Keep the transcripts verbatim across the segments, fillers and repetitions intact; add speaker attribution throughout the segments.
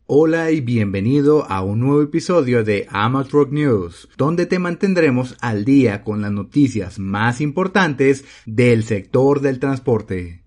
Speaker 1: Hola y bienvenido a un nuevo episodio de Amateur News, donde te mantendremos al día con las noticias más importantes del sector del transporte.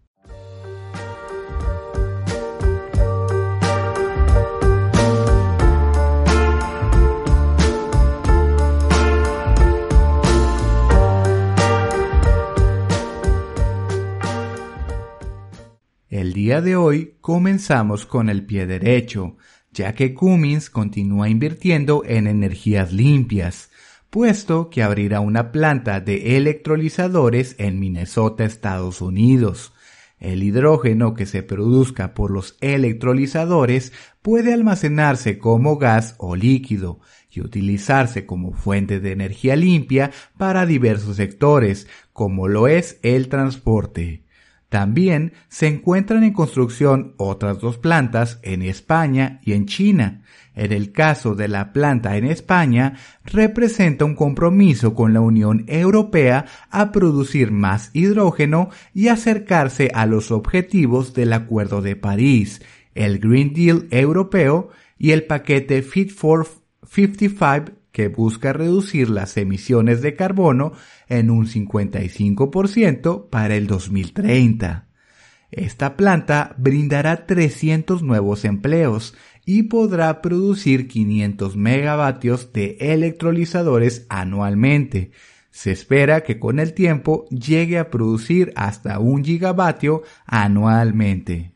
Speaker 1: El día de hoy comenzamos con el pie derecho, ya que Cummins continúa invirtiendo en energías limpias, puesto que abrirá una planta de electrolizadores en Minnesota, Estados Unidos. El hidrógeno que se produzca por los electrolizadores puede almacenarse como gas o líquido y utilizarse como fuente de energía limpia para diversos sectores, como lo es el transporte. También se encuentran en construcción otras dos plantas en España y en China. En el caso de la planta en España, representa un compromiso con la Unión Europea a producir más hidrógeno y acercarse a los objetivos del Acuerdo de París, el Green Deal europeo y el paquete Fit for cincuenta y cinco, que busca reducir las emisiones de carbono en un cincuenta y cinco por ciento para el dos mil treinta. Esta planta brindará trescientos nuevos empleos y podrá producir quinientos megavatios de electrolizadores anualmente. Se espera que con el tiempo llegue a producir hasta un gigavatio anualmente.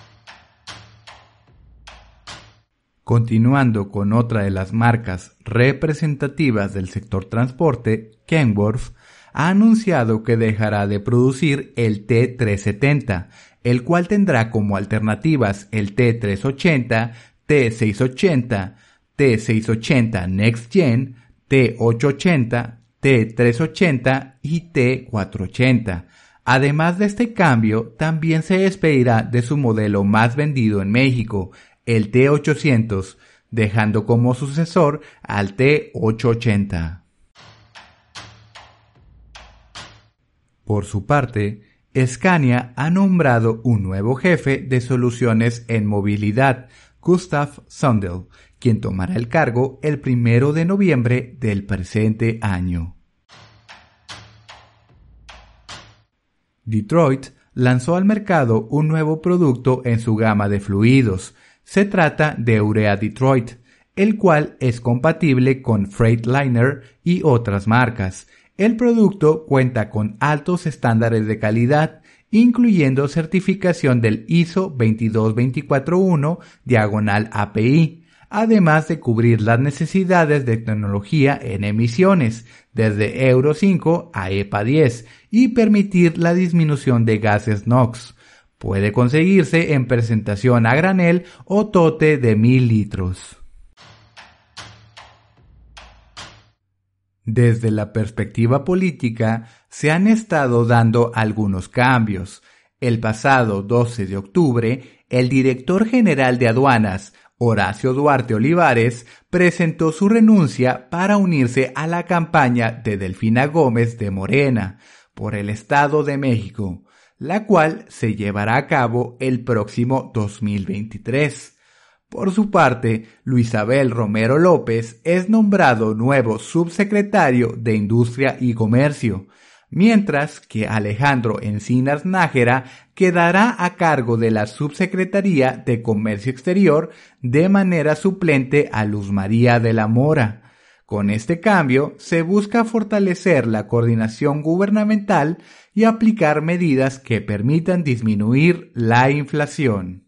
Speaker 1: Continuando con otra de las marcas representativas del sector transporte, Kenworth ha anunciado que dejará de producir el T trescientos setenta, el cual tendrá como alternativas el T trescientos ochenta, T seiscientos ochenta, T seiscientos ochenta Next Gen, T ochocientos ochenta, T trescientos ochenta y T cuatrocientos ochenta. Además de este cambio, también se despedirá de su modelo más vendido en México, el T ochocientos, dejando como sucesor al T ochocientos ochenta. Por su parte, Scania ha nombrado un nuevo jefe de soluciones en movilidad, Gustav Sundell, quien tomará el cargo el primero de noviembre del presente año. Detroit lanzó al mercado un nuevo producto en su gama de fluidos. Se trata de Urea Detroit, el cual es compatible con Freightliner y otras marcas. El producto cuenta con altos estándares de calidad, incluyendo certificación del I S O veintidós veinticuatro uno diagonal A P I, además de cubrir las necesidades de tecnología en emisiones, desde Euro cinco a E P A diez, y permitir la disminución de gases NOx. Puede conseguirse en presentación a granel o tote de mil litros. Desde la perspectiva política, se han estado dando algunos cambios. El pasado doce de octubre, el director general de aduanas, Horacio Duarte Olivares, presentó su renuncia para unirse a la campaña de Delfina Gómez de Morena por el Estado de México, la cual se llevará a cabo el próximo dos mil veintitrés. Por su parte, Luis Abel Romero López es nombrado nuevo subsecretario de Industria y Comercio, mientras que Alejandro Encinas Nájera quedará a cargo de la Subsecretaría de Comercio Exterior de manera suplente a Luz María de la Mora. Con este cambio, se busca fortalecer la coordinación gubernamental y aplicar medidas que permitan disminuir la inflación.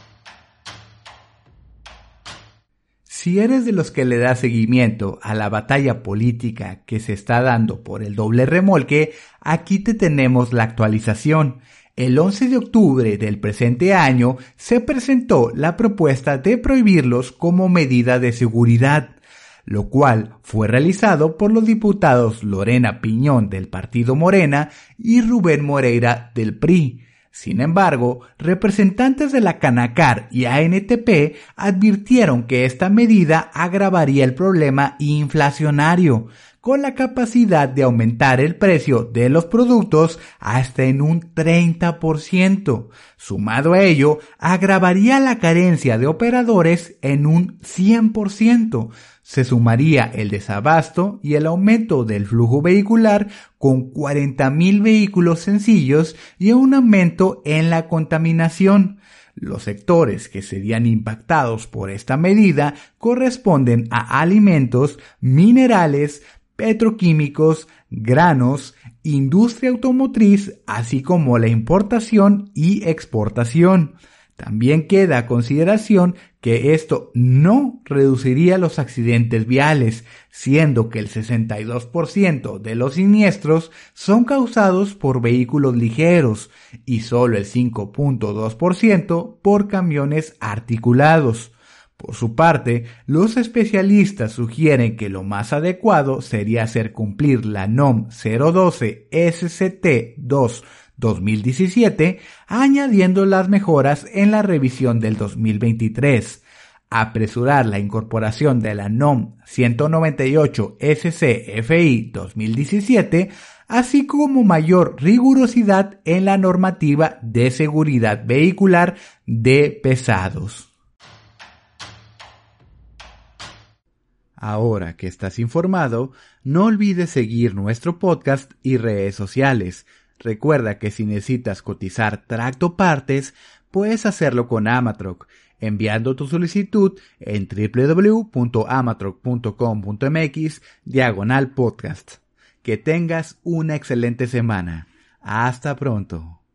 Speaker 1: Si eres de los que le da seguimiento a la batalla política que se está dando por el doble remolque, aquí te tenemos la actualización. El once de octubre del presente año se presentó la propuesta de prohibirlos como medida de seguridad, lo cual fue realizado por los diputados Lorena Piñón del Partido Morena y Rubén Moreira del P R I. Sin embargo, representantes de la Canacar y A N T P advirtieron que esta medida agravaría el problema inflacionario, con la capacidad de aumentar el precio de los productos hasta en un treinta por ciento. Sumado a ello, agravaría la carencia de operadores en un cien por ciento. Se sumaría el desabasto y el aumento del flujo vehicular con cuarenta mil vehículos sencillos y un aumento en la contaminación. Los sectores que serían impactados por esta medida corresponden a alimentos, minerales, petroquímicos, granos, industria automotriz, así como la importación y exportación. También queda a consideración que esto no reduciría los accidentes viales, siendo que el sesenta y dos por ciento de los siniestros son causados por vehículos ligeros y solo el cinco punto dos por ciento por camiones articulados. Por su parte, los especialistas sugieren que lo más adecuado sería hacer cumplir la NOM cero doce S C T dos dos mil diecisiete, añadiendo las mejoras en la revisión del dos mil veintitrés, apresurar la incorporación de la NOM ciento noventa y ocho S C F I dos mil diecisiete, así como mayor rigurosidad en la normativa de seguridad vehicular de pesados. Ahora que estás informado, no olvides seguir nuestro podcast y redes sociales. Recuerda que si necesitas cotizar tracto partes, puedes hacerlo con Amatroc, enviando tu solicitud en w w w punto amatroc punto com punto m x diagonal podcast. Que tengas una excelente semana. Hasta pronto.